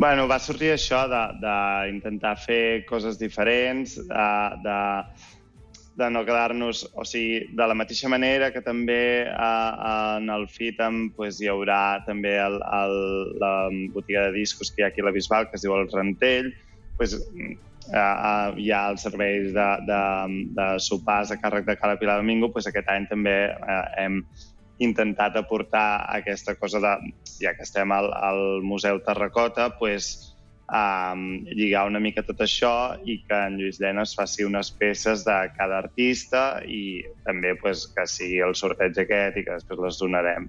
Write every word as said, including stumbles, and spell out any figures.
Bueno, va sortir això d'intentar fer coses diferents, de, de, de no quedar-nos... O sigui, de la mateixa manera que també a, en el FITAM pues, hi haurà també el, el, la botiga de discos que hi ha aquí a la Bisbal, que es diu El Rentell, pues, Uh, hi ha els serveis de, de, de sopars a càrrec de Cala Pilar Domingo, pues aquest any també uh, hem intentat aportar aquesta cosa de, ja que estem al, al Museu Terracota, pues, um, lligar una mica tot això i que en Lluís Llenes faci unes peces de cada artista i també pues, que sigui el sorteig aquest i que després les donarem.